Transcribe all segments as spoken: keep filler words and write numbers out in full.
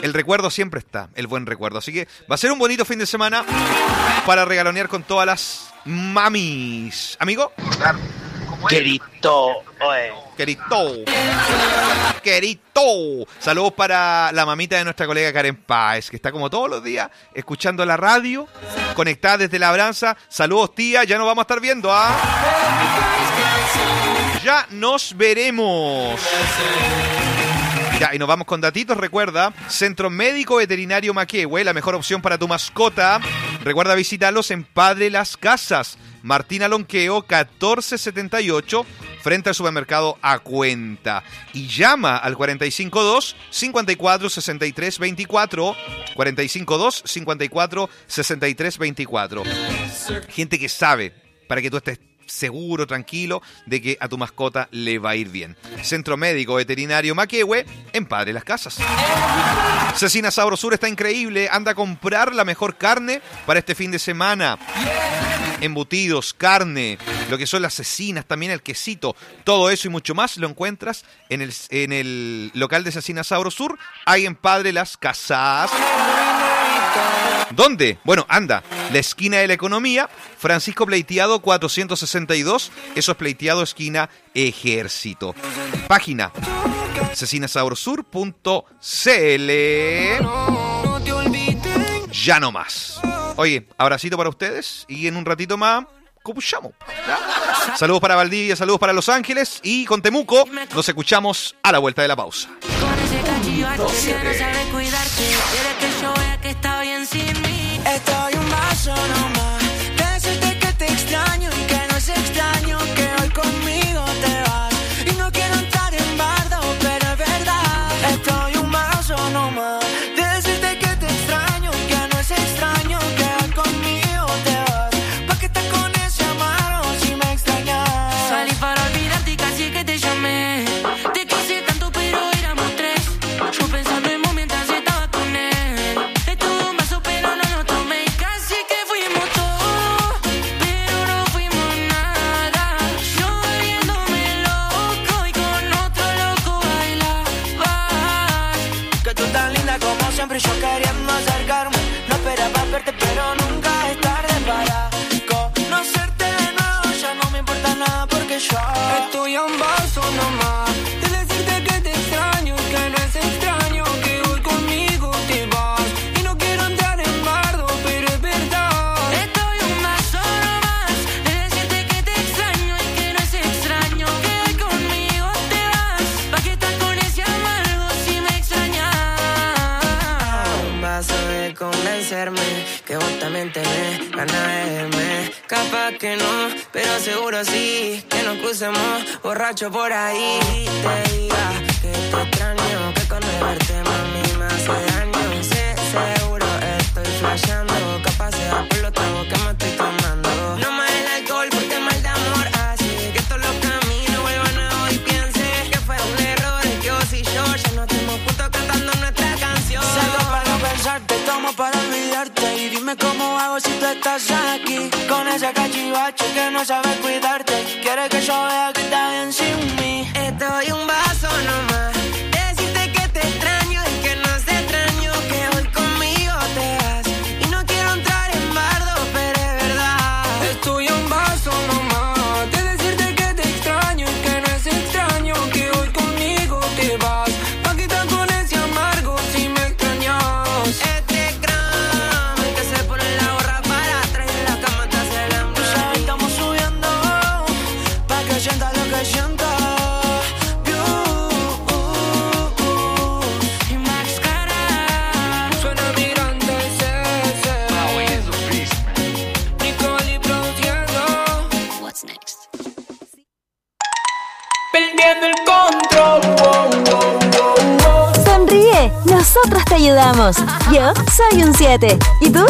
El recuerdo siempre está, el buen recuerdo. Así que va a ser un bonito fin de semana para regalonear con todas las mamis. ¿Amigo? Querito, oye. Querito. Querito. Saludos para la mamita de nuestra colega Karen Páez, que está como todos los días escuchando la radio, conectada desde Labranza. Saludos, tía. Ya nos vamos a estar viendo, ¿ah? Ya nos veremos. Ya, y nos vamos con datitos. Recuerda, Centro Médico Veterinario Maquehue, la mejor opción para tu mascota. Recuerda visitarlos en Padre Las Casas, Martín Alonqueo, catorce setenta y ocho, frente al supermercado A Cuenta. Y llama al cuarenta y cinco dos, cincuenta y cuatro, sesenta y tres veinticuatro. cuarenta y cinco dos, cincuenta y cuatro, sesenta y tres veinticuatro. Gente que sabe, para que tú estés seguro, tranquilo, de que a tu mascota le va a ir bien. Centro Médico Veterinario Maquehue, en Padre Las Casas. Cecina Sabrosur está increíble. Anda a comprar la mejor carne para este fin de semana. Embutidos, carne, lo que son las cecinas, también el quesito, todo eso y mucho más lo encuentras en el, en el local de Cecina Sabrosur, ahí en Padre Las Casas. ¿Dónde? Bueno, anda, la esquina de la Economía, Francisco Pleiteado cuatrocientos sesenta y dos, eso es Pleiteado esquina Ejército. Página cecina sabrosur punto c l. Ya no más. Oye, abracito para ustedes y en un ratito más escuchamos. Saludos para Valdivia, saludos para Los Ángeles y con Temuco nos escuchamos a la vuelta de la pausa. Estoy un vaso nomás, decirte que te extraño y que no es extraño que hoy conmigo te vas. Y no quiero entrar en bardo, pero es verdad. Estoy un vaso nomás, decirte que te extraño y que no es extraño que hoy conmigo te vas. ¿Pa' qué estás con ese amargo si me extrañas? Salí para olvidarte y casi que te llamé. Te quise tanto pero éramos tres. Yo pensando en vos mientras estaba con él. Estuve un vaso pero no lo tomé. Casi que fuimos todo, pero no fuimos nada. Yo bebiéndome loco y con otro loco bailabas. Que tú tan linda como siempre y yo queriendo acercarme. No esperaba verte pero nunca es tarde para conocerte de nuevo. Ya no me importa nada porque yo estoy a un vaso nomás de decirte que te extraño y que no es extraño que hoy conmigo te vas. Y no quiero entrar en bardo, pero es verdad. Estoy un vaso nomás de decirte que te extraño y que no es extraño que hoy conmigo te vas. ¿Pa' qué estás con ese amargo si me extrañas? Un vaso de convencerme que vos también tenés ganas de verme. Capaz que no, pero seguro sí. Que nos crucemos borracho por ahí. Te diga que te extraño, que con no verte mami me hace daño. Sé seguro estoy flasheando. Capaz sea por los tragos que me estoy tomando. No más el alcohol porque mal de amor hace que todos los caminos vuelvan nuevos y piense que fue un error. Que vos y yo ya no estemos juntos cantando nuestra canción. Salgo para no pensarte, tomo para olvidarte. Y dime cómo hago si tú estás aquí. Con ese cachivache que no sabe cuidarte. Quiere que yo vea que está bien sin mí. Estoy un vaso nomás. Decirte que te extraño y que no es extraño que hoy conmigo te vas. Y no quiero entrar en bardo, pero es verdad. Estoy un vaso nomás. De decirte que te extraño y que no es extraño que hoy conmigo te vas. Pa' quitar con ese amargo si me extrañas. Este gram que se pone la gorra para atrás y la cama te hace el hambre. Ya estamos subiendo pa' que sienta lo que sienta. Y Max Cara. Suena migrante ese Nicole produciendo. What's next? Perdiendo el control. Wow, wow, wow, wow. Sonríe, nosotros te ayudamos. Yo soy un siete. ¿Y tú?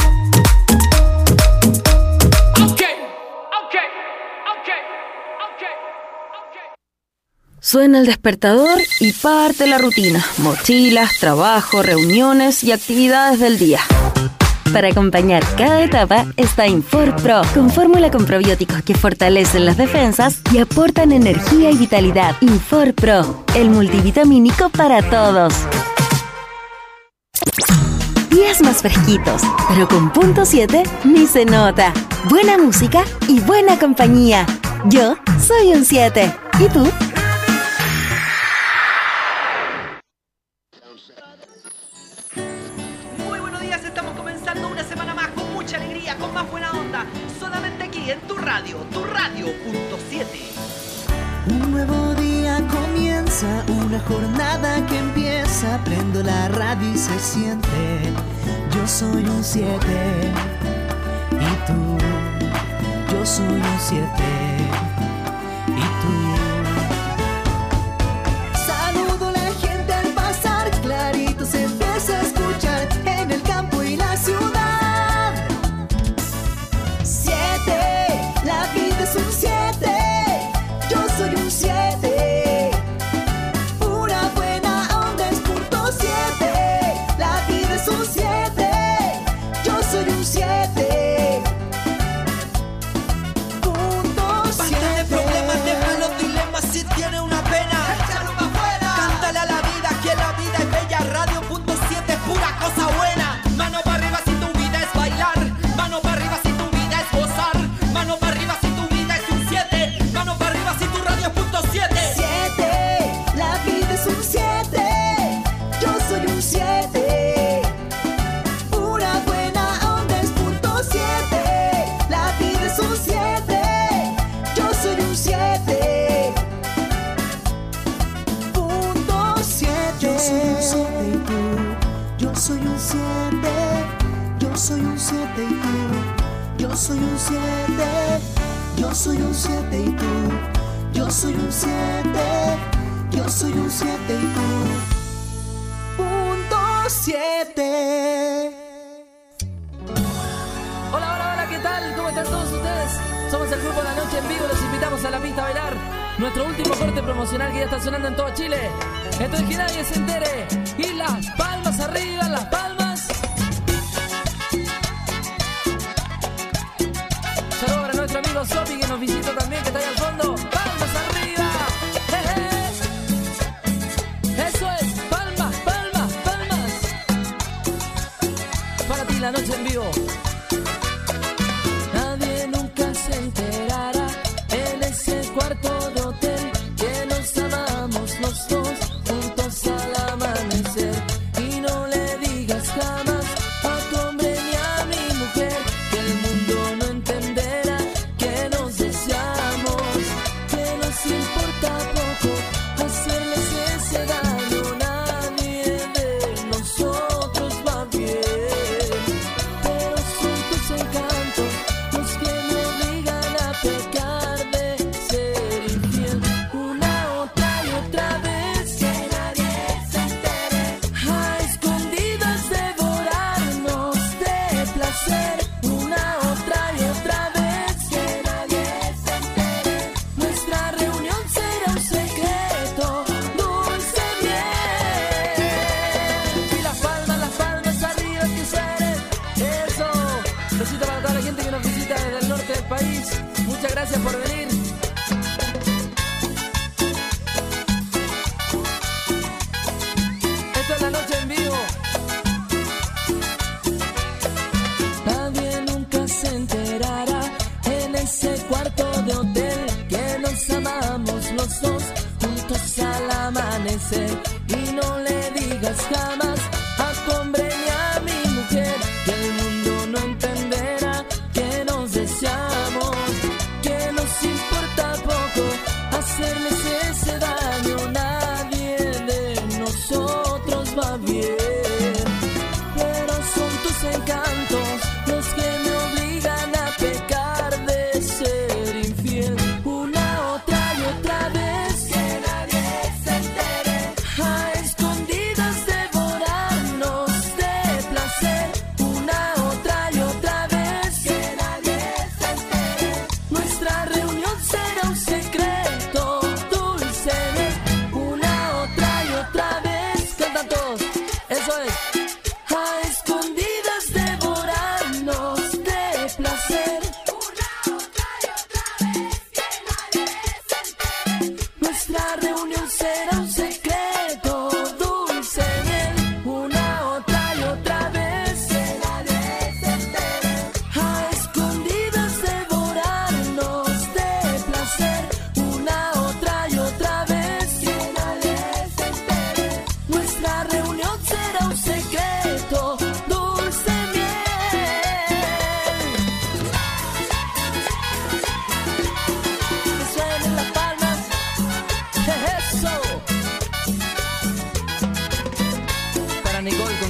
Suena el despertador y parte la rutina. Mochilas, trabajo, reuniones y actividades del día. Para acompañar cada etapa está Infor Pro, con fórmula con probióticos que fortalecen las defensas y aportan energía y vitalidad. Infor Pro, el multivitamínico para todos. días más fresquitos, pero con punto siete ni se nota. Buena música y buena compañía. Yo soy un siete. ¿Y tú? Muy buenos días, estamos comenzando una semana más con mucha alegría, con más buena onda. Solamente aquí en tu radio, tu radio punto siete. Un nuevo día comienza, una jornada que empieza. Prendo la radio y se siente. Yo soy un siete. Y tú, yo soy un siete. Y tú. Saludo a la gente al pasar, clarito se empieza a escuchar en el campo y la ciudad. Siete, la vida es un siete. Yo soy un siete. Una buena onda es punto siete. La vida es un siete. Yo soy un siete. Punto siete. Basta de problemas, deja los dilemas. Si tiene una pena, échalo pa' afuera. Cántale a la vida que la vida es bella. Radio punto siete es pura cosa buena. Mano para arriba si tu vida es bailar. Mano para arriba si tu vida es gozar. Mano para arriba si tu vida es un siete. Mano para arriba si tu radio es punto siete. Siete, la vida es un siete. Yo soy un siete. Una buena onda es punto siete. La vida es un siete. Yo soy un siete. Punto siete. Yo soy un siete y tú. Yo soy un siete. Yo soy un siete y tú. Yo soy un siete. Yo soy un siete y tú. Yo soy un siete. Yo soy un siete y tú. Punto siete. Hola, hola, hola, ¿qué tal? ¿Cómo están todos ustedes? Somos el grupo La Noche en Vivo, los invitamos a la pista a bailar. Nuestro último corte promocional que ya está sonando en todo Chile. Esto es que nadie se entere. Y las palmas arriba, las palmas. Saludos para nuestro amigo Sopi que nos visita también, que está ahí al fondo. ¡Palmas arriba! ¡Jeje! Eso es, palmas, palmas, palmas. Para ti La Noche en Vivo. Nadie nunca se enterará en ese cuarto de hotel que nos amamos los dos juntos al amanecer. Y no le digas jamás a tu hombre ni a mi mujer que el mundo no entenderá que nos deseamos, que nos importa poco hacerles ese daño. Nadie de nosotros va bien, pero son tus encantos los que me obligan a pecar de ser infiel. Una, otra y otra vez, que nadie se entere, a escondidas devorarnos de placer. Una, otra y otra vez, que nadie se entere, nuestra reunión será un secreto, dulce miel. Y las palmas, las palmas arriba que suenen. Eso. Besito para toda la gente que nos visita desde el norte del país. Muchas gracias por venir. Esto es La Noche en Vivo. Nadie nunca se enterará en ese cuarto de hotel que nos amamos los dos juntos al amanecer. Y no le digas jamás a tu hombre ni a mi mujer que el mundo no entenderá que nos deseamos, que nos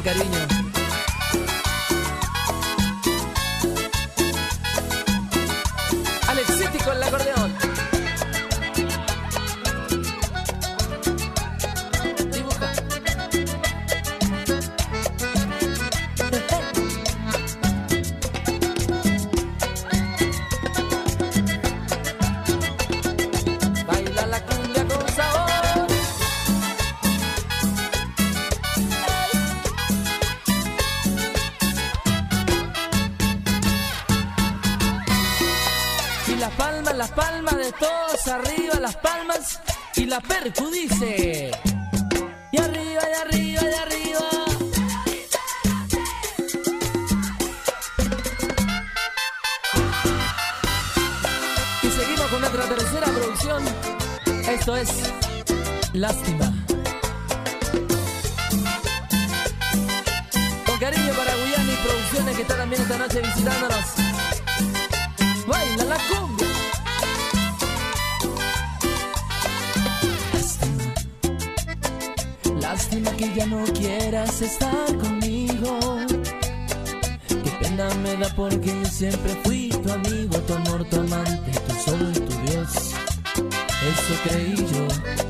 con cariño. Alexiti con el acordeón. Dibuja. Baila la cumbia con sabor. Y las palmas, las palmas de todos arriba, las palmas y la percu dice. Y arriba, y arriba, y arriba. Y seguimos con nuestra tercera producción. Esto es Lástima. Con cariño para Guyani Producciones, que está también esta noche visitándonos. Baila la cumbia. Lástima, lástima que ya no quieras estar conmigo. Qué pena me da porque yo siempre fui tu amigo, tu amor, tu amante, tu sol, tu Dios. Eso creí yo.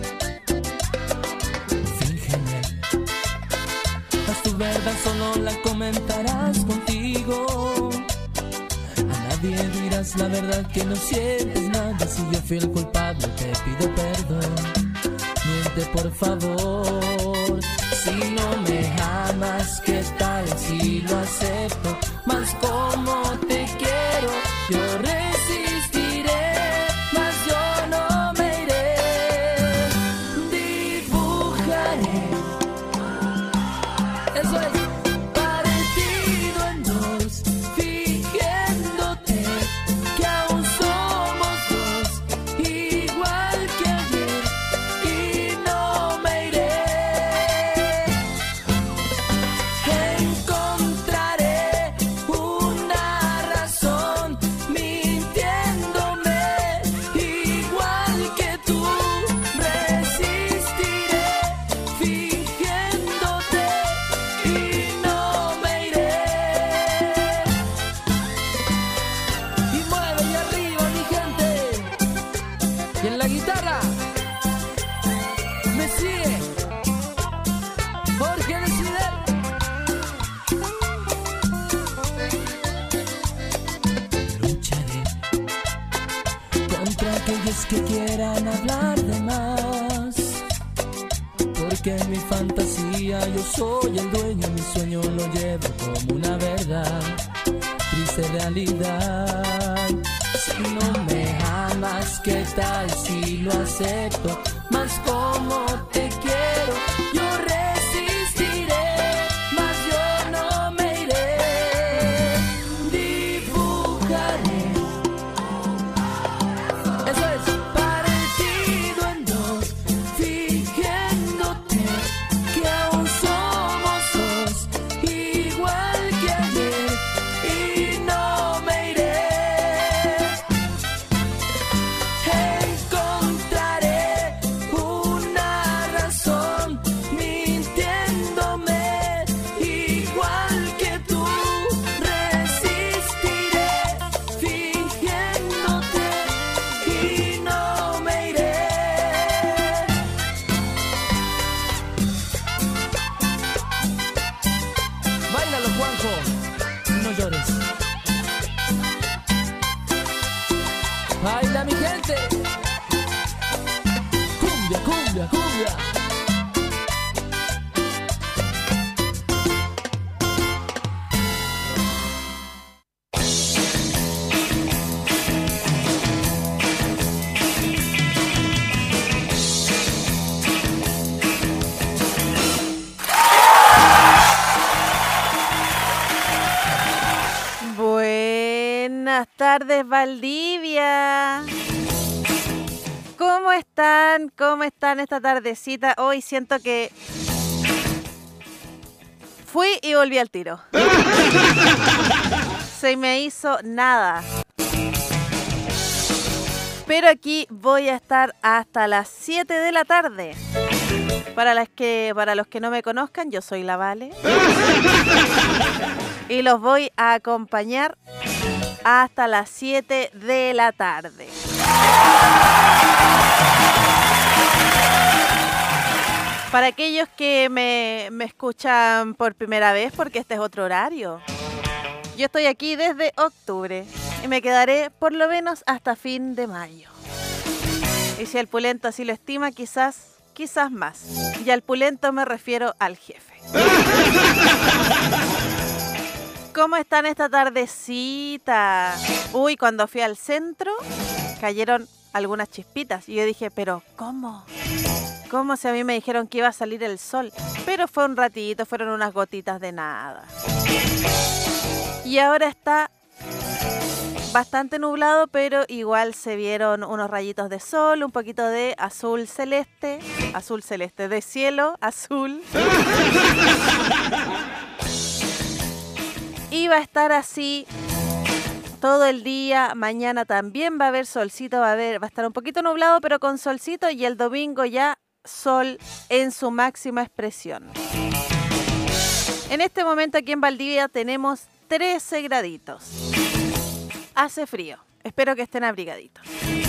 Fíngeme. Haz tu verdad, solo la comentarás contigo. Nadie dirás la verdad que no sientes nada. Si yo fui el culpable te pido perdón. Miente por favor. Si no me amas, ¿qué tal si lo acepto? Más como te quiero, yo resistiré. Más yo no me iré. Dibujaré. Eso es. Que quieran hablar de más, porque en mi fantasía yo soy el dueño, mi sueño lo llevo como una verdad, triste realidad. Si no me amas, ¿qué tal si lo acepto? Más como te quiero, yo resistiré, más yo no me iré. Dibujaré. Eso es. Baila mi gente. Cumbia, cumbia, cumbia. Buenas tardes, Valdivia. ¿Cómo están? ¿Cómo están esta tardecita? Hoy siento que fui y volví al tiro. Se me hizo nada. Pero aquí voy a estar hasta las siete de la tarde. Para las que, para los que no me conozcan, yo soy la Vale. Y los voy a acompañar hasta las siete de la tarde. Para aquellos que me, me escuchan por primera vez, porque este es otro horario, yo estoy aquí desde octubre y me quedaré por lo menos hasta fin de mayo. Y si el pulento así lo estima, quizás, quizás más. Y al pulento me refiero al jefe. ¿Cómo están esta tardecita? Uy, cuando fui al centro, cayeron algunas chispitas. Y yo dije, ¿pero cómo? ¿Cómo si a mí me dijeron que iba a salir el sol? Pero fue un ratito, fueron unas gotitas de nada. Y ahora está bastante nublado, pero igual se vieron unos rayitos de sol, un poquito de azul celeste, azul celeste, de cielo azul. Y va a estar así todo el día. Mañana también va a haber solcito, va a haber, va a estar un poquito nublado, pero con solcito, y el domingo ya sol en su máxima expresión. En este momento aquí en Valdivia tenemos trece graditos. Hace frío. Espero que estén abrigaditos.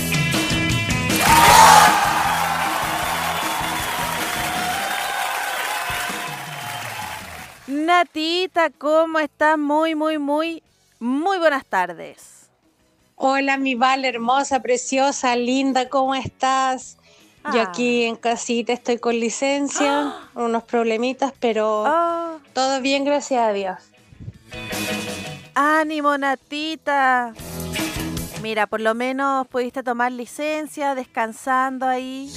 Natita, ¿cómo estás? Muy, muy, muy, muy buenas tardes. Hola, mi Val, hermosa, preciosa, linda, ¿cómo estás? Ah. Yo aquí en casita estoy con licencia, Ah. unos problemitas, pero Oh, todo bien, gracias a Dios. ánimo, Natita. Mira, por lo menos pudiste tomar licencia, descansando ahí.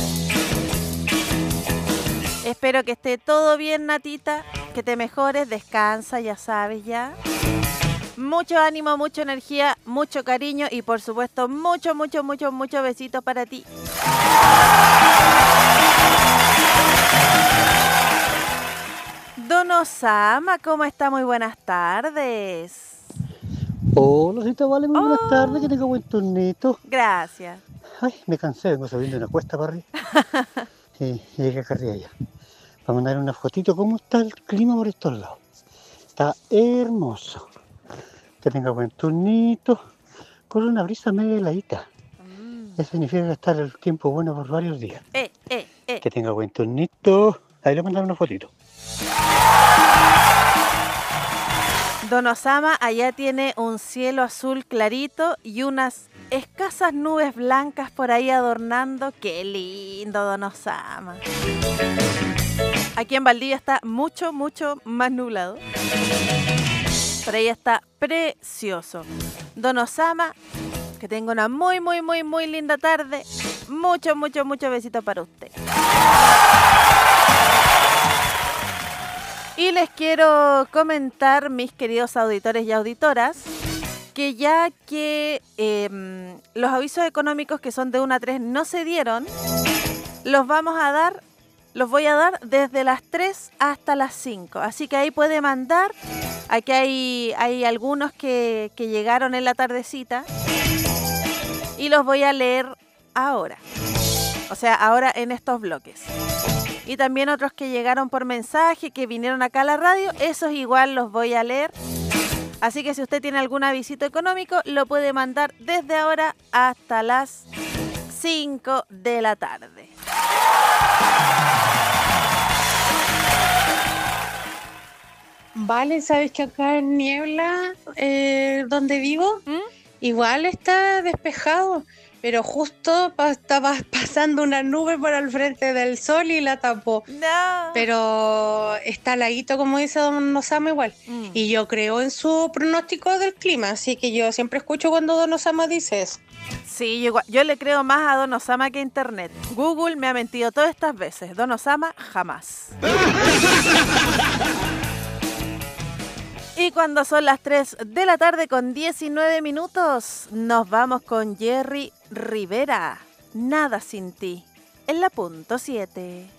Espero que esté todo bien, Natita, que te mejores, descansa, ya sabes ya. Mucho ánimo, mucha energía, mucho cariño y por supuesto mucho, mucho, mucho, mucho besito para ti. Don Osama, ¿cómo está? Muy buenas tardes. Hola, cita Vale, muy buenas Oh. tardes, que tenga buen turnito. Gracias. Ay, me cansé, vengo subiendo una cuesta para arriba. Y llegué acá arriba ya. Para mandar una fotito, ¿cómo está el clima por estos lados? Está hermoso. Que tenga buen turnito, con una brisa media heladita. Mm. Eso significa que está el tiempo bueno por varios días. Eh, eh, eh. Que tenga buen turnito. Ahí le mandaron una fotito. Don Osama allá tiene un cielo azul clarito y unas escasas nubes blancas por ahí adornando. ¡Qué lindo, Don Osama! Aquí en Valdivia está mucho, mucho más nublado. Por ahí está precioso. Don Osama, que tenga una muy, muy, muy, muy linda tarde. Mucho, mucho, mucho besito para usted. Y les quiero comentar, mis queridos auditores y auditoras, que ya que eh, los avisos económicos que son de una a tres no se dieron, los vamos a dar, los voy a dar desde las tres hasta las cinco. Así que ahí puede mandar. Aquí hay, hay algunos que, que llegaron en la tardecita y los voy a leer ahora. O sea, ahora en estos bloques. Y también otros que llegaron por mensaje, que vinieron acá a la radio, esos igual los voy a leer. Así que si usted tiene algún avisito económico, lo puede mandar desde ahora hasta las cinco de la tarde. Vale, ¿sabes que acá en Niebla, eh, donde vivo, ¿Mm? igual está despejado? Pero justo pa- estaba pasando una nube por el frente del sol y la tapó. No. Pero está laguito, como dice Don Osama, igual. Mm. Y yo creo en su pronóstico del clima, así que yo siempre escucho cuando Don Osama dice eso. Sí, yo, igual- yo le creo más a Don Osama que a Internet. Google me ha mentido todas estas veces. Don Osama, jamás. Y cuando son las tres de la tarde con diecinueve minutos, nos vamos con Jerry Rivera. Nada sin ti. En la punto siete.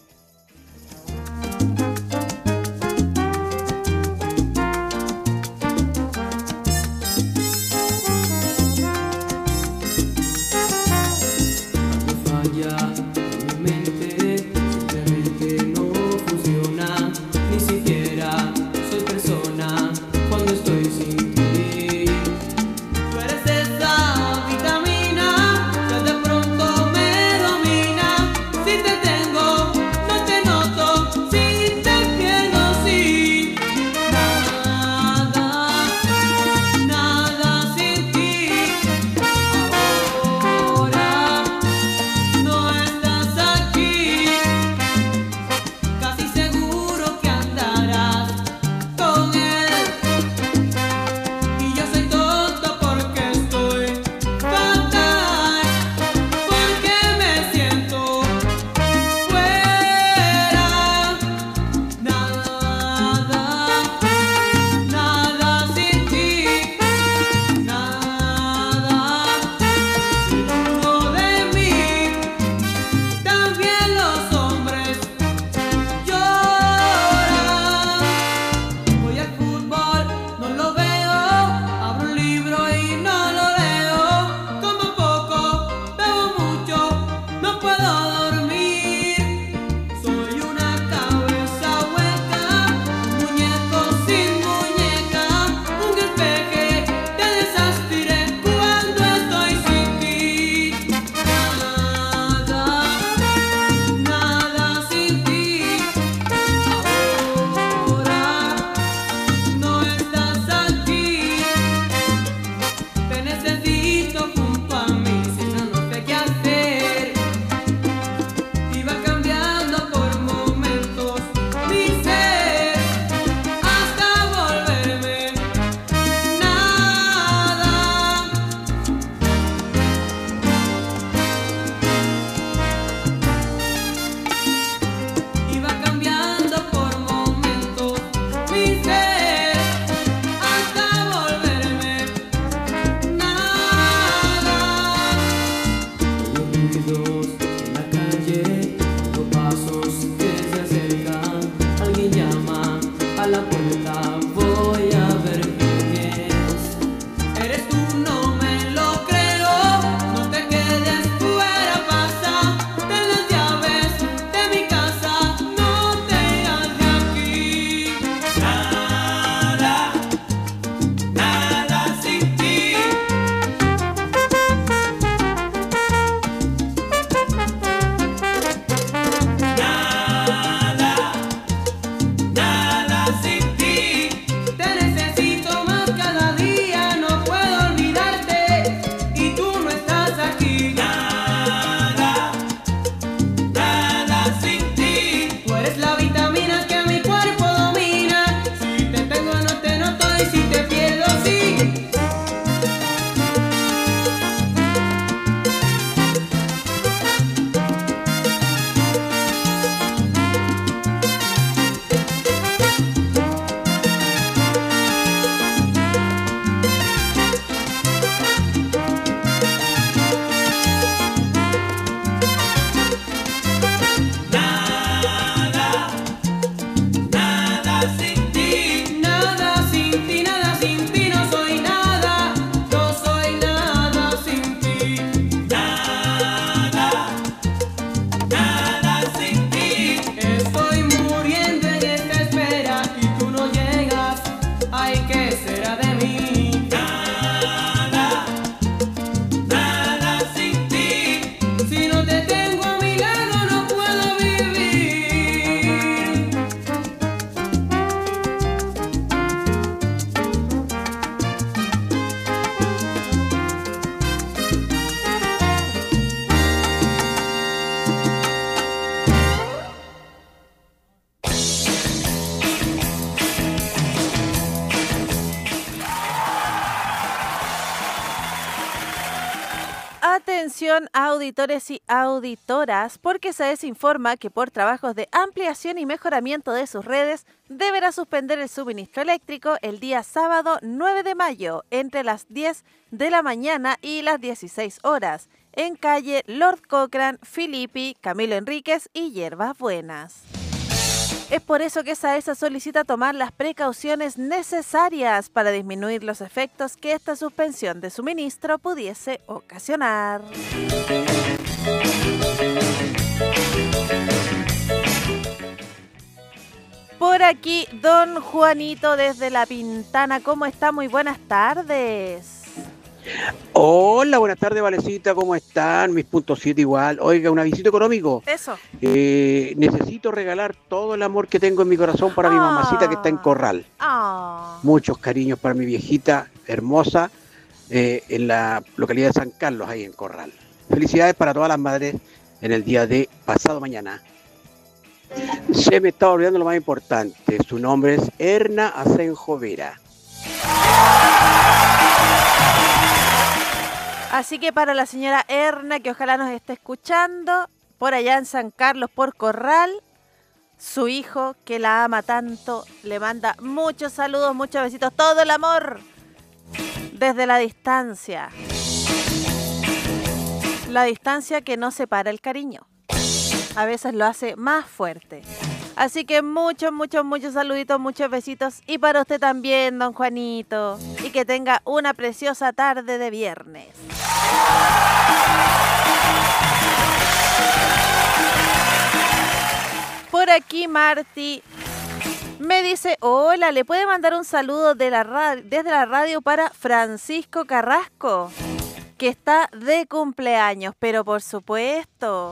Falla mi mente, siempre me ser hasta volverme nada. Oigo ruidos en la calle, oigo pasos que se acercan. Alguien llama a la puerta, voy a ver quién es. Eres tú, no me lo creo. No te quedes fuera, pasa. Ten las llaves de mi casa, no te irás de aquí. Nada, nada sin ti. Nada, nada sin ti. Te necesito más cada día, no puedo olvidarte y tú no estás aquí. Nada, nada sin ti. Tú eres la vitamina que mi cuerpo domina. Si te tengo no te noto y si te pierdo sí. Nada, nada sin ti. Nada sin ti, nada sin ti, no soy nada. No soy nada sin ti. Nada, nada sin ti. Estoy muriendo en esta espera y tú no llegas. Ay, ¿qué será de mí? Nada, nada sin ti. Si no te tengo a mi lado no puedo vivir. Atención auditores y auditoras, porque se les informa que por trabajos de ampliación y mejoramiento de sus redes deberá suspender el suministro eléctrico el día sábado nueve de mayo entre las diez de la mañana y las dieciséis horas en calle Lord Cochrane, Filippi, Camilo Enríquez y Hierbas Buenas. Es por eso que SAESA solicita tomar las precauciones necesarias para disminuir los efectos que esta suspensión de suministro pudiese ocasionar. Por aquí, don Juanito desde La Pintana. ¿Cómo está? Muy buenas tardes. Hola, buenas tardes, Valecita, ¿cómo están? Mis puntos siete igual. Oiga, un avisito económico. Eso. Eh, necesito regalar todo el amor que tengo en mi corazón para mi Ah. mamacita que está en Corral. Ah, Muchos cariños para mi viejita hermosa eh, en la localidad de San Carlos, ahí en Corral. Felicidades para todas las madres en el día de pasado mañana. Se me está olvidando lo más importante. Su nombre es Erna Asenjo Vera. así que para la señora Erna, que ojalá nos esté escuchando, por allá en San Carlos, por Corral, su hijo, que la ama tanto, le manda muchos saludos, muchos besitos, todo el amor desde la distancia. La distancia que no separa el cariño. A veces lo hace más fuerte. Así que muchos, muchos, muchos saluditos, muchos besitos. Y para usted también, don Juanito. Y que tenga una preciosa tarde de viernes. Por aquí Marti me dice, hola, ¿le puede mandar un saludo de la radio, desde la radio para Francisco Carrasco, que está de cumpleaños? Pero por supuesto.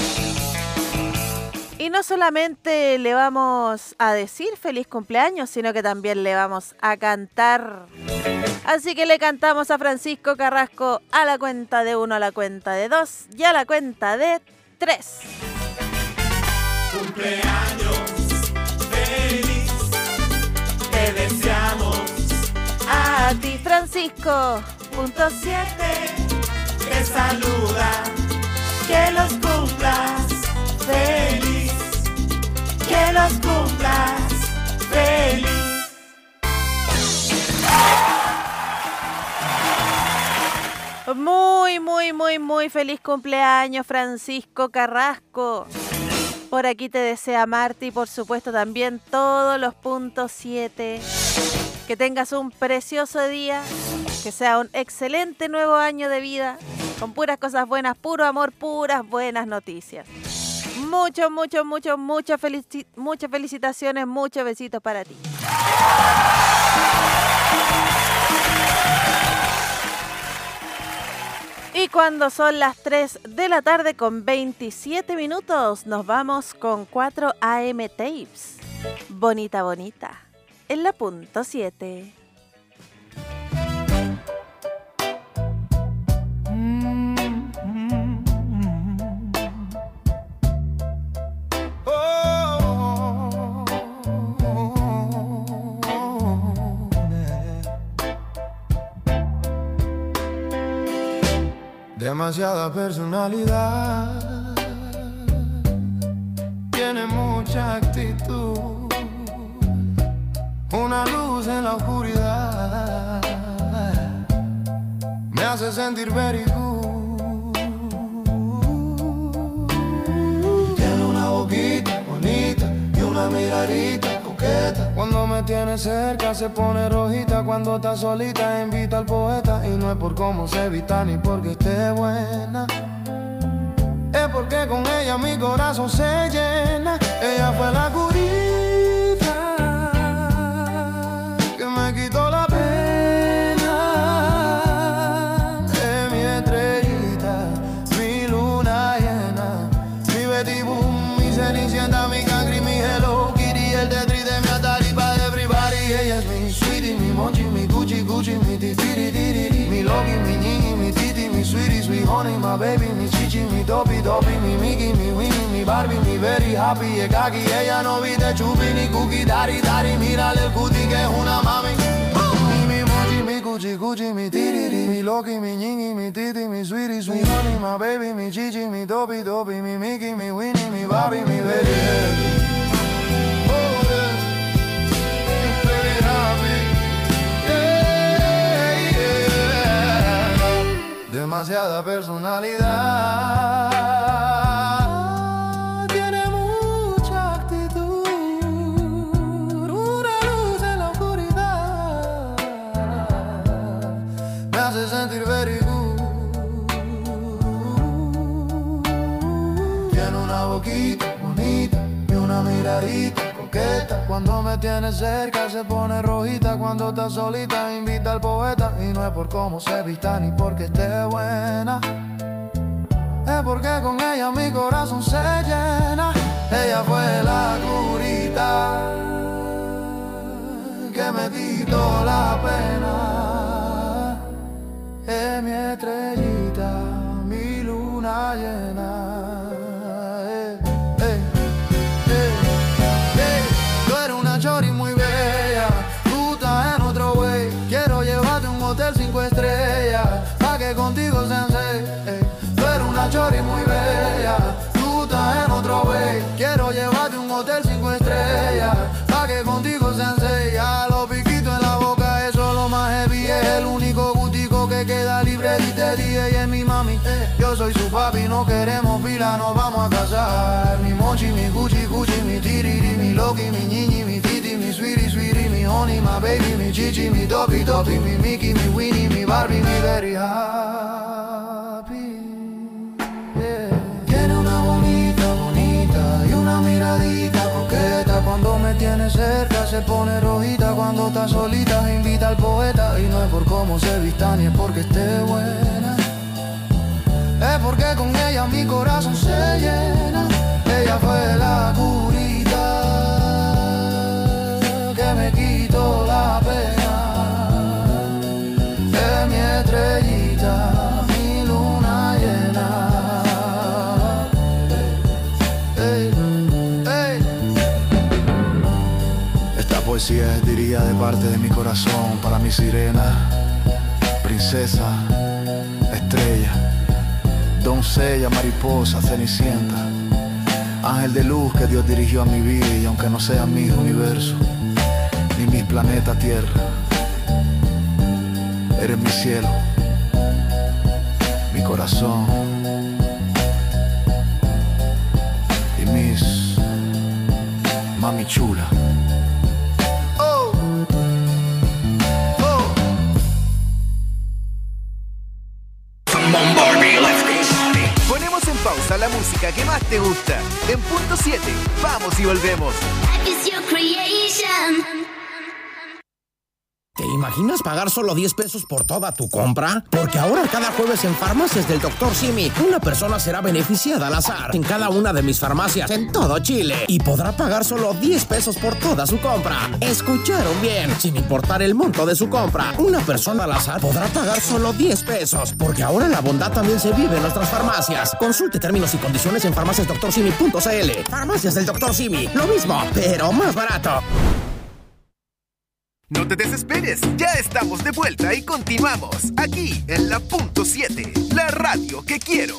Y no solamente le vamos a decir feliz cumpleaños, sino que también le vamos a cantar. Así que le cantamos a Francisco Carrasco a la cuenta de uno, a la cuenta de dos y a la cuenta de tres. Cumpleaños feliz, te deseamos a ti, Francisco. Punto siete. Te saluda, que los cumplas feliz, que los cumplas feliz. Muy, muy, muy, muy feliz cumpleaños, Francisco Carrasco. Por aquí te desea Marti, por supuesto también todos los puntos siete. Que tengas un precioso día, que sea un excelente nuevo año de vida, con puras cosas buenas, puro amor, puras buenas noticias. Muchos, muchos, muchos, muchas felici- muchas felicitaciones, muchos besitos para ti. Y cuando son las tres de la tarde con veintisiete minutos, nos vamos con cuatro A M Tapes. Bonita, bonita. En la punto siete. Demasiada personalidad, tiene mucha actitud, una luz en la oscuridad, me hace sentir very good. Tiene una boquita bonita y una miradita coqueta. Cuando me tiene cerca se pone rojita, cuando está solita invita al poeta. Y no es por cómo se vista ni porque esté buena, es porque con ella mi corazón se llena. Ella fue la curita que me quitó la pena. Es mi estrellita, mi luna llena, mi Betty Boom, mi Cenicienta, mi Cangri, mi Hello Kitty, el Tetris de mi Atari pa' de everybody. Ella es mi sweetie, mi Monchi, mi Gucci, Gucci, mi titiri, titiri, mi Loki, mi Ñiñi, mi Titi, mi sweetie, sweet honey, my baby, mi Chichi, mi Topi, Topi, mi Mickey, mi Winnie, mi Barbie, mi very happy, es kaki. Ella no viste chupi ni cookie, dari, dari, mírale el cutie que es una mami. Mi Monchi, mi Gucci, Gucci, mi titiri, mi Loki, mi Ñiñi, mi Titi, mi sweetie, sweet honey, my baby, mi Chichi, mi Topi, Topi, mi Mickey, mi Winnie, mi Barbie, mi very happy. Demasiada personalidad, tiene mucha actitud, una luz en la oscuridad, me hace sentir very good. Tiene una boquita bonita y una miradita coqueta. Cuando me tiene cerca se pone rojita, cuando está solita invita al poeta. Y no es por cómo se vista ni porque esté buena, es porque con ella mi corazón se llena. Ella fue la curita que me quitó la pena, es mi estrellita, mi luna llena. Chori muy bella, tú estás en otro way. Quiero llevarte a un hotel cinco estrellas, pa' que contigo sean seis. Ey. Tú eres una chori muy bella, tú estás en otro way. Quiero llevarte a un hotel cinco estrellas, pa' que contigo sean seis. A los piquitos en la boca, eso es lo más heavy. Es el único gustico que queda libre. Y te dije, ella es mi mami, eh. Yo soy su papi, no queremos pila, nos vamos a casar. Mi Monchi, mi Gucci, Gucci, mi Tiriri, mi Loki, mi Ñiñi, mi Titi, mi Sweetie, Sweetie, mi Honey, my baby, mi Chichi, mi Topi, Topi, mi Mickey, mi Winnie, mi Barbie, mi very happy. Yeah. Tiene una bonita, bonita y una miradita coqueta. Cuando me tiene cerca se pone rojita, cuando está solita invita al poeta. Y no es por cómo se vista ni es porque esté buena, es porque con ella mi corazón se llena. Ella fue la curita que me quitó la pena, es mi estrellita, mi luna llena. Ey, ey. Esta poesía es, diría, de parte de mi corazón, para mi sirena, princesa, estrella, doncella, mariposa, cenicienta, ángel de luz que Dios dirigió a mi vida. Y aunque no sea mi universo ni mi planeta Tierra, eres mi cielo, mi corazón y mis mami chula. Oh. Oh. Ponemos en pausa la música que más te gusta. En punto siete, vamos y volvemos. ¿Te imaginas pagar solo diez pesos por toda tu compra? Porque ahora cada jueves en Farmacias del doctor Simi, una persona será beneficiada al azar en cada una de mis farmacias en todo Chile y podrá pagar solo diez pesos por toda su compra. ¿Escucharon bien? Sin importar el monto de su compra, una persona al azar podrá pagar solo diez pesos, porque ahora la bondad también se vive en nuestras farmacias. Consulte términos y condiciones en farmacias doctor simi punto c l. Farmacias del doctor Simi, lo mismo, pero más barato. No te desesperes, ya estamos de vuelta y continuamos aquí en la punto siete, la radio que quiero.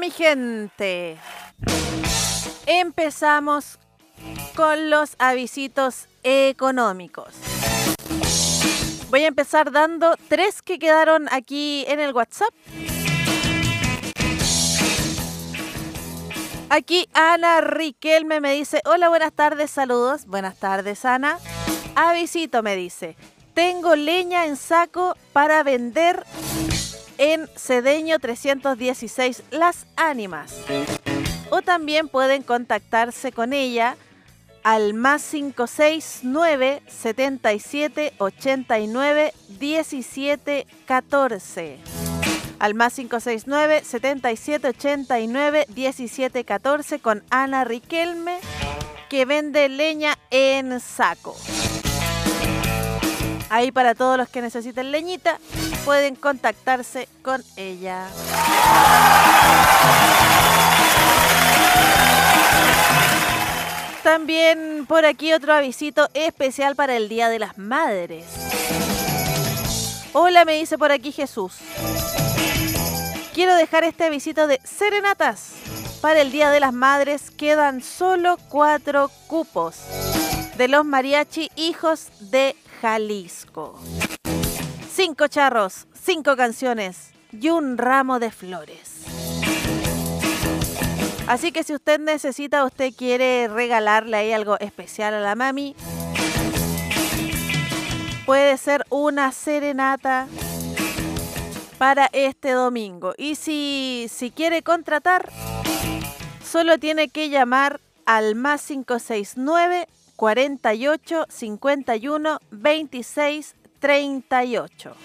mi gente, empezamos con los avisitos económicos. Voy a empezar dando tres que quedaron aquí en el WhatsApp. Aquí Ana Riquelme me dice, hola, buenas tardes, saludos. Buenas tardes, Ana. Avisito me dice, tengo leña en saco para vender en Cedeño trescientos dieciséis Las Ánimas. O también pueden contactarse con ella al más cinco seis nueve, setenta y siete, ochenta y nueve, diecisiete, catorce. Al más cinco seis nueve, setenta y siete, ochenta y nueve, diecisiete, catorce con Ana Riquelme, que vende leña en saco. Ahí para todos los que necesiten leñita, pueden contactarse con ella. También por aquí otro avisito especial para el Día de las Madres. Hola, me dice por aquí Jesús. Quiero dejar este avisito de serenatas. Para el Día de las Madres quedan solo cuatro cupos de los mariachi Hijos de Jalisco. Cinco charros, cinco canciones y un ramo de flores. Así que si usted necesita, usted quiere regalarle ahí algo especial a la mami, puede ser una serenata para este domingo. Y si, si quiere contratar, solo tiene que llamar al más cinco seis nueve, cuarenta y ocho, cincuenta y uno, veintiséis, treinta y ocho.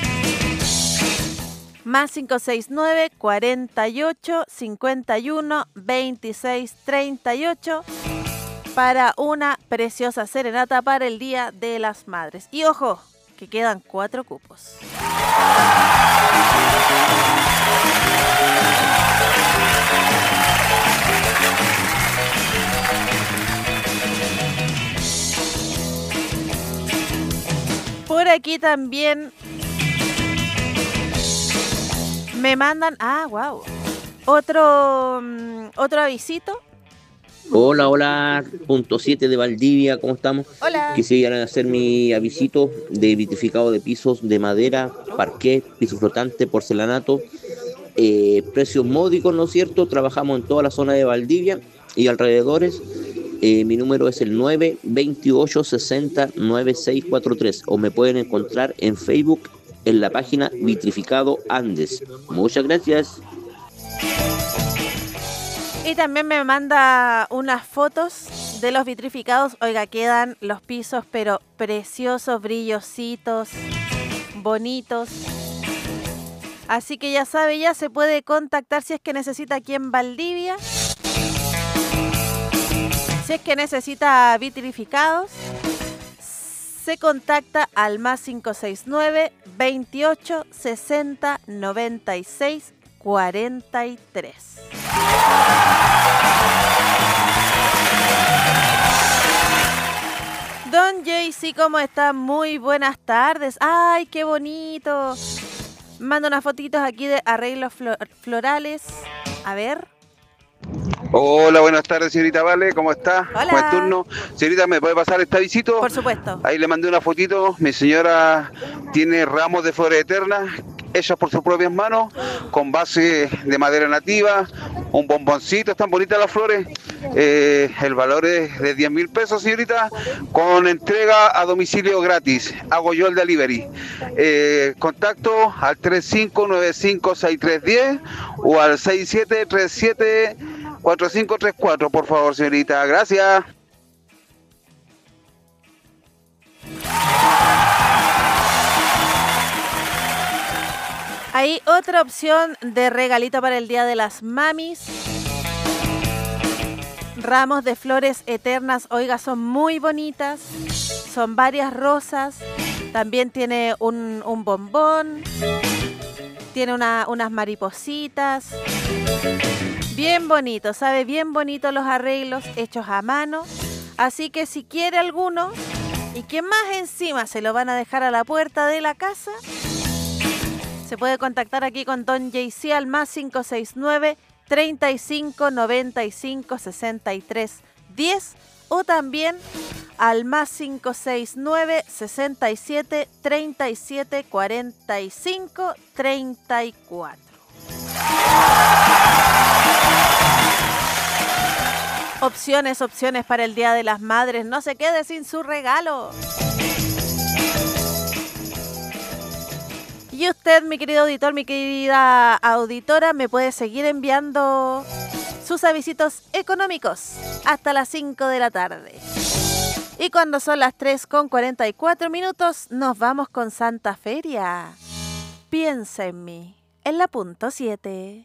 Más cinco seis nueve, cuarenta y ocho, cincuenta y uno, veintiséis, treinta y ocho para una preciosa serenata para el Día de las Madres. Y ojo, que quedan cuatro cupos. Por aquí también me mandan, ah, wow, otro, um, otro avisito. Hola, hola, punto siete de Valdivia, ¿cómo estamos? Hola. Quisiera hacer mi avisito de vitrificado de pisos de madera, parquet, piso flotante, porcelanato, eh, precios módicos, ¿no es cierto? Trabajamos en toda la zona de Valdivia y alrededores. Eh, mi número es el nueve veintiocho sesenta noventa y seis cuarenta y tres o me pueden encontrar en Facebook en la página Vitrificado Andes. Muchas gracias. Y también me manda unas fotos de los vitrificados. Oiga, quedan los pisos, pero preciosos, brillositos, bonitos. Así que ya sabe, ya se puede contactar si es que necesita aquí en Valdivia. Si es que necesita vitrificados, se contacta al más cinco seis nueve, veintiocho, sesenta, noventa y seis, cuarenta y tres. Don Jaycee, ¿cómo está? Muy buenas tardes. ¡Ay, qué bonito! Mando unas fotitos aquí de arreglos flor- florales. A ver. Hola, buenas tardes, señorita Vale, ¿cómo está? Hola. Buen turno. Señorita, ¿me puede pasar este avisito? Por supuesto. Ahí le mandé una fotito. Mi señora tiene ramos de flores eternas, hechas por sus propias manos, con base de madera nativa, un bomboncito, están bonitas las flores. Eh, el valor es de diez mil pesos, señorita, con entrega a domicilio gratis. Hago yo el delivery. Eh, contacto al tres cinco nueve cinco seis tres uno cero o al seis siete tres siete cuatro cinco tres cuatro, por favor, señorita. Gracias. Hay otra opción de regalito para el Día de las Mamis. Ramos de flores eternas, oiga, son muy bonitas. Son varias rosas. También tiene un, un bombón. Tiene una, unas maripositas. Bien bonito, sabe, bien bonito los arreglos hechos a mano. Así que si quiere alguno y que más encima se lo van a dejar a la puerta de la casa, se puede contactar aquí con Don Jaycee al más cinco seis nueve, treinta y cinco, noventa y cinco, sesenta y tres, diez o también al más cinco seis nueve, sesenta y siete, treinta y siete, cuarenta y cinco, treinta y cuatro. Opciones, opciones para el Día de las Madres. No se quede sin su regalo. Y usted, mi querido auditor, mi querida auditora, me puede seguir enviando sus avisitos económicos hasta las cinco de la tarde. Y cuando son las tres con cuarenta y cuatro minutos, nos vamos con Santa Feria. Piensa en mí, en la punto siete.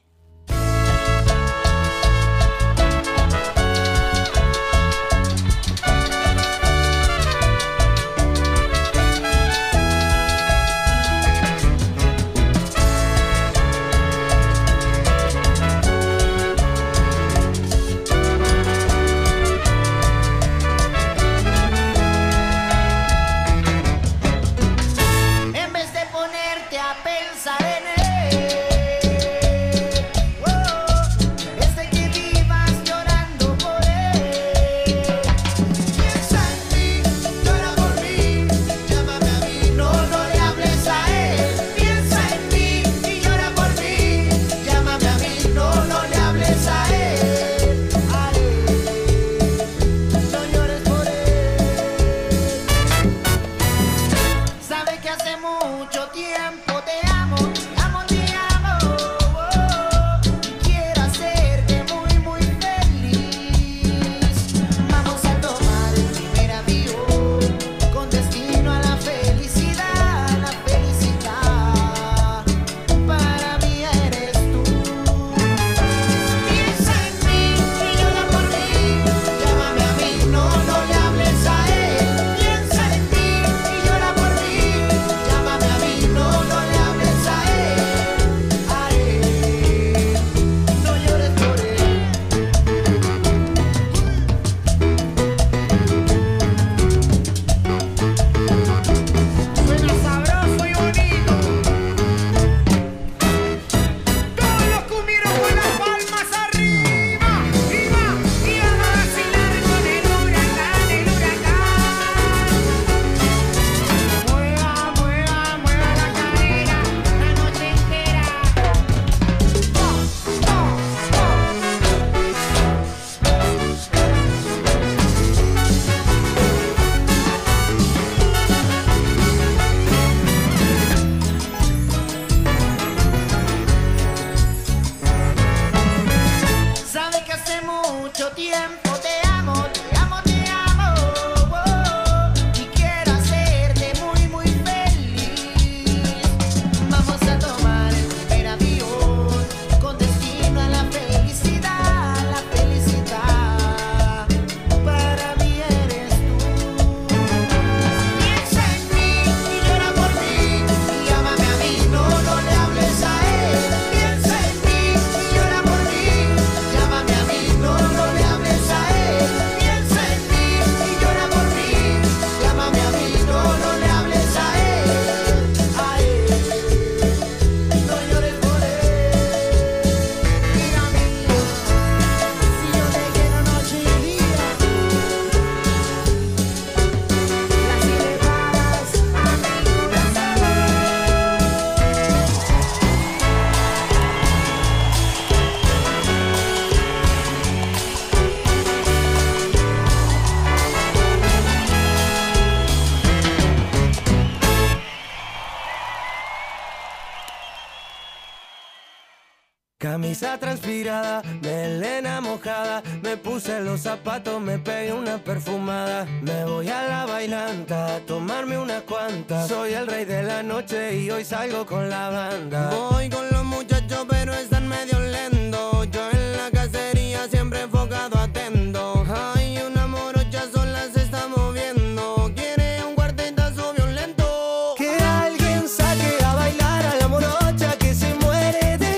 Camisa transpirada, melena mojada, me puse los zapatos, me pegué una perfumada. Me voy a la bailanta a tomarme unas cuantas. Soy el rey de la noche y hoy salgo con la banda. Voy con los muchachos pero están medio lentos. Yo en la cacería siempre enfocado atento. Ay, una morocha sola se está moviendo. Quiere un cuartetazo violento. Que alguien saque a bailar a la morocha que se muere de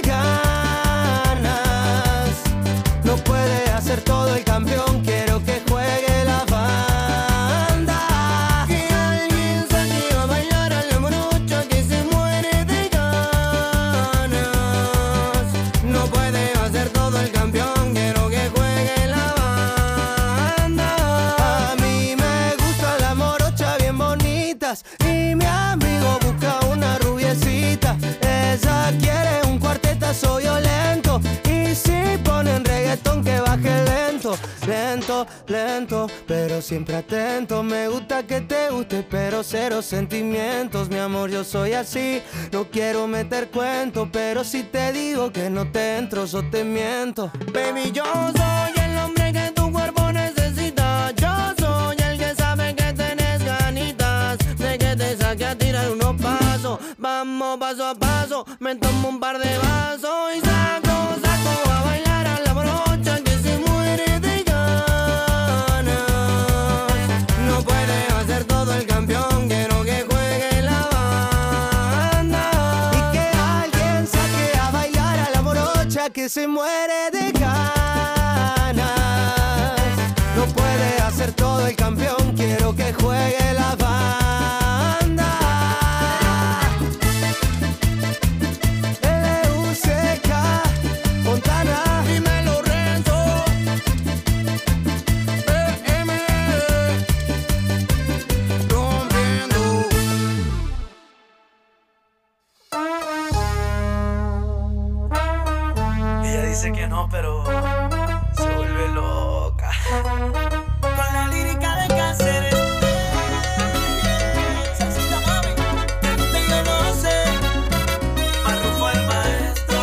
ganas. No puede hacer todo el campeón, quiero que juegue la banda. Que alguien saque a bailar a la morocha que se muere de ganas. No puede hacer todo el lento, pero siempre atento. Me gusta que te guste, pero cero sentimientos. Mi amor, yo soy así, no quiero meter cuento, pero si te digo que no te entro, yo te miento. Baby, yo soy el hombre que tu cuerpo necesita. Yo soy el que sabe que tenés ganitas de que te saque a tirar unos pasos. Vamos paso a paso, me tomo un par de vasos y saco, saco a bailar a la brocha que se muere de ganas. No puede hacer todo el campeón, quiero que juegue la banda. Y que alguien saque a bailar a la brocha que se muere de ganas. No puede hacer todo el campeón, quiero que juegue la banda. Dice que no, pero se vuelve loca con la lírica de Cáceres. Salsita mami, te gusta y yo no sé. Marrufo el maestro.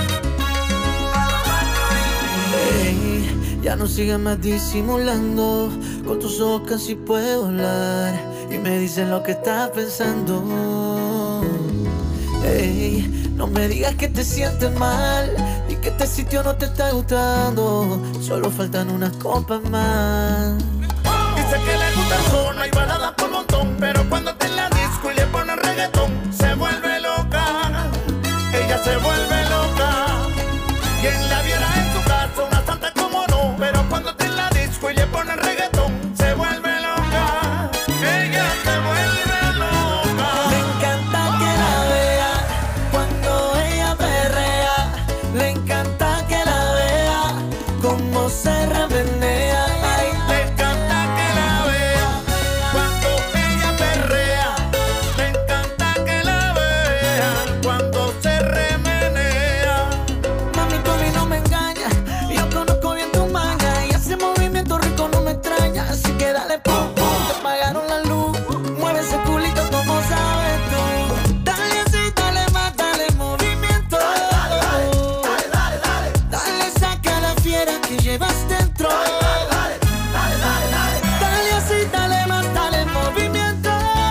Hey, ya no sigas más disimulando. Con tus ojos casi puedo hablar y me dicen lo que estás pensando. Hey, no me digas que te sientes mal y que este sitio no te está gustando. Solo faltan unas copas más. Dice que le gusta el zona y balada por montón, pero cuando te en la disco y le pone reggaetón, se vuelve loca. Ella se vuelve loca. Quien la viera en su casa, una santa como no, pero cuando te en la disco y le pone reggaetón, se vuelve loca. Ella se vuelve loca. Le encanta que la vea cuando ella perrea. Le encanta que la vea como se remenea. Ay, le encanta que la vea cuando ella perrea. Le encanta que la vea cuando se remenea. Mami, tú a mí no me engañas. Yo conozco bien tu maña y ese movimiento rico no me extraña. Así que dale pum pum, te apagaron la luz. Mueve ese culito como sabes tú. Dale así, dale más, dale movimiento. Dale, dale, dale, dale, dale, saca la fiera que llevas dentro. Dale, dale, dale, dale, dale, dale así, dale más, dale movimiento.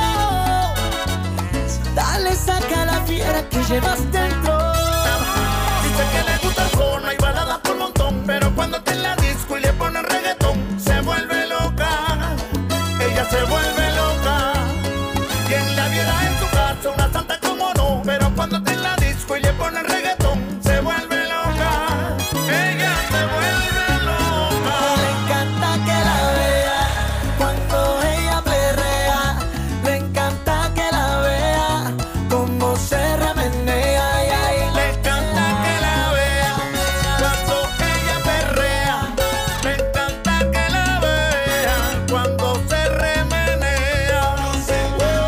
Dale, saca la fiera que llevas dentro. Dice que le gusta el zona y balada por montón, pero cuando te en la disco y le pone reggaetón, se vuelve loca. Ella se vuelve loca. Quien la viera en su casa, una santa como no, pero cuando te en la disco y le pone reggaetón, se vuelve loca. Ella se vuelve loca. Le encanta que la vea cuando ella perrea. Le encanta que la vea como se remenea. Ay, ay. Le encanta que la vea cuando ella perrea. Le encanta que la vea cuando se remenea. No sé,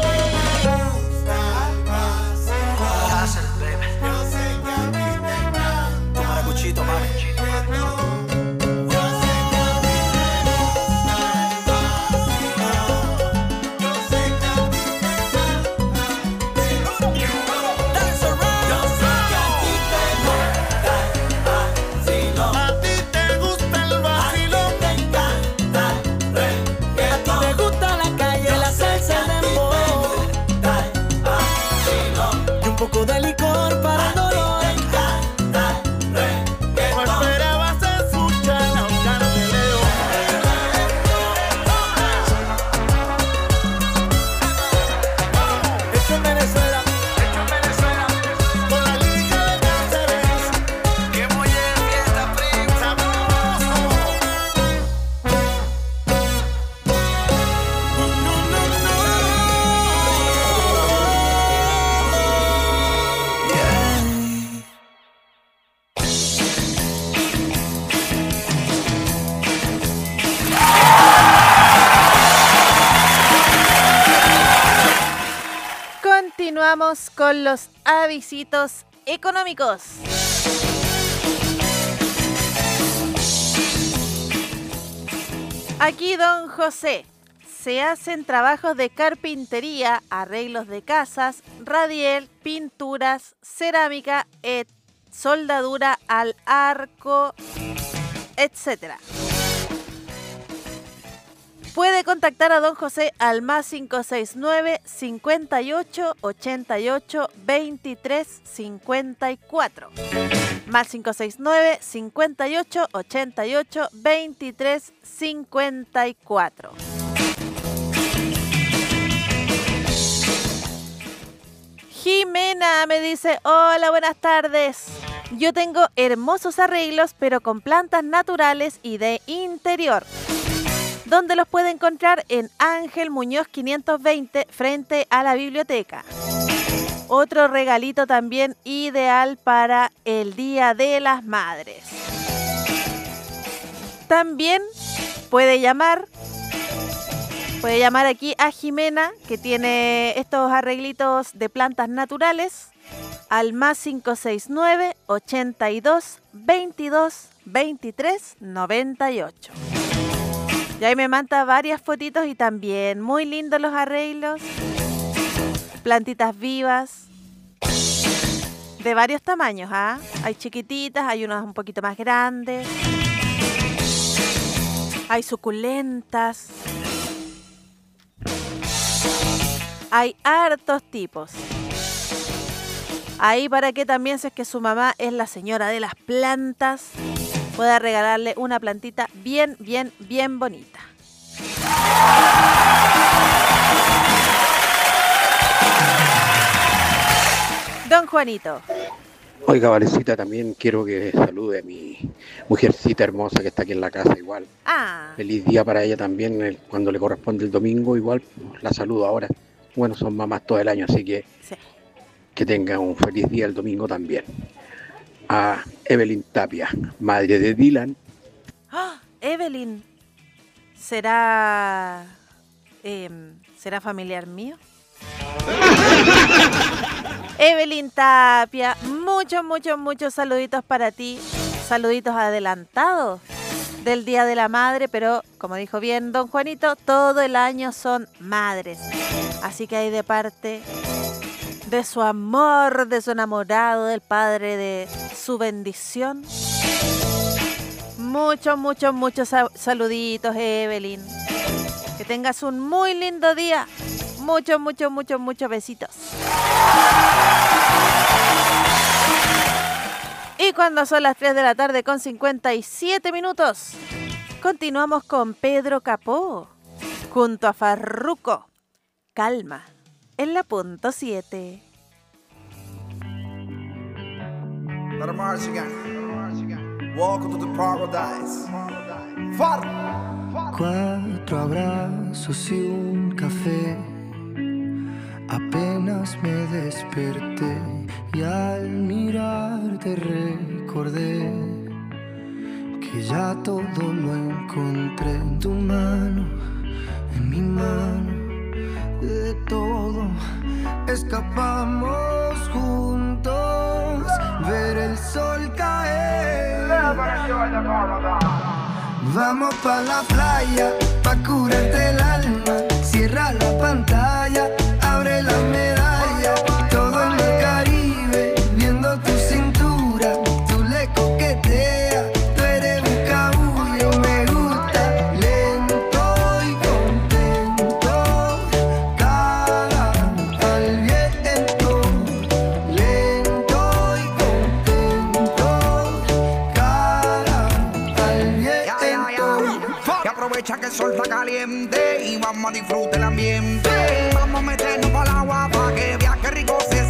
Cáceres, baby. yo sé que a mí me encanta. Tu maracuchito, mami. Yo sé que a mí me gusta el vacilón. Yo sé que a mí me encanta. Dance around. Yo sé que a ti te gusta el vacilón. A ti te gusta el vacilón. Te encanta el reggaetón. A ti te gusta la calle, la salsa, el dembow. Y un poco de licor para el dolor. No esperabas escuchar la cara de Leo. Hecho en Venezuela. Hecho en Venezuela. Con la lírica de Cáceres. Que muy en fiesta, primo. Sabroso. Continuamos con los avisitos económicos. Aquí don José. Se hacen trabajos de carpintería, arreglos de casas, radiel, pinturas, cerámica, et, soldadura al arco, etcétera. Puede contactar a don José al más cinco seis nueve, cincuenta y ocho, ochenta y ocho, veintitrés, cincuenta y cuatro. Más cinco seis nueve, cincuenta y ocho, ochenta y ocho, veintitrés, cincuenta y cuatro. Jimena me dice, hola, buenas tardes. Yo tengo hermosos arreglos, pero con plantas naturales y de interior. ¿Dónde los puede encontrar? En Ángel Muñoz quinientos veinte, frente a la biblioteca. Otro regalito también ideal para el Día de las Madres. También puede llamar, puede llamar aquí a Jimena, que tiene estos arreglitos de plantas naturales, al más cinco seis nueve, ochenta y dos, veintidós, veintitrés, noventa y ocho. Y ahí me manda varias fotitos y también muy lindos los arreglos. Plantitas vivas. De varios tamaños, ¿ah? ¿eh? Hay chiquititas, hay unas un poquito más grandes. Hay suculentas. Hay hartos tipos. Ahí para que también, si es que su mamá es la señora de las plantas, pueda regalarle una plantita bien, bien, bien bonita. Don Juanito. Oiga, Valecita, también quiero que salude a mi mujercita hermosa que está aquí en la casa igual. Ah. Feliz día para ella también, el- cuando le corresponde el domingo igual, la saludo ahora. Bueno, son mamás todo el año, así que sí. Que tenga un feliz día el domingo también. A Evelyn Tapia, madre de Dylan. ¡Ah! Evelyn. ¿Será... em, ¿será familiar mío? Evelyn Tapia, muchos, muchos, muchos saluditos para ti. Saluditos adelantados del Día de la Madre, pero como dijo bien don Juanito, todo el año son madres. Así que hay de parte de su amor, de su enamorado, del padre, de su bendición. Muchos, muchos, muchos sa- saluditos, Evelyn. Que tengas un muy lindo día. Muchos, muchos, muchos, muchos besitos. Y cuando son las tres de la tarde con cincuenta y siete minutos, continuamos con Pedro Capó, junto a Farruko. Calma, en la punto siete. Let 'em march again. Welcome to the paradise. Far. Cuatro abrazos y un café. Apenas me desperté y al mirarte recordé que ya todo lo encontré en tu mano, en mi mano. De todo escapamos juntos, ver el sol caer. Vamos pa' la playa, pa' curarte el alma. Cierra la pantalla, abre la medalla. Todo en el Caribe, viendo tu cintura. Tú le coqueteas, tú eres un cabullo. Me gusta lento y contento. Cara al viento, lento y contento. Cara al viento. Y aprovecha que el sol está caliente y vamos a disfrutar el ambiente. Vamos a meternos para el agua para que viaje rico se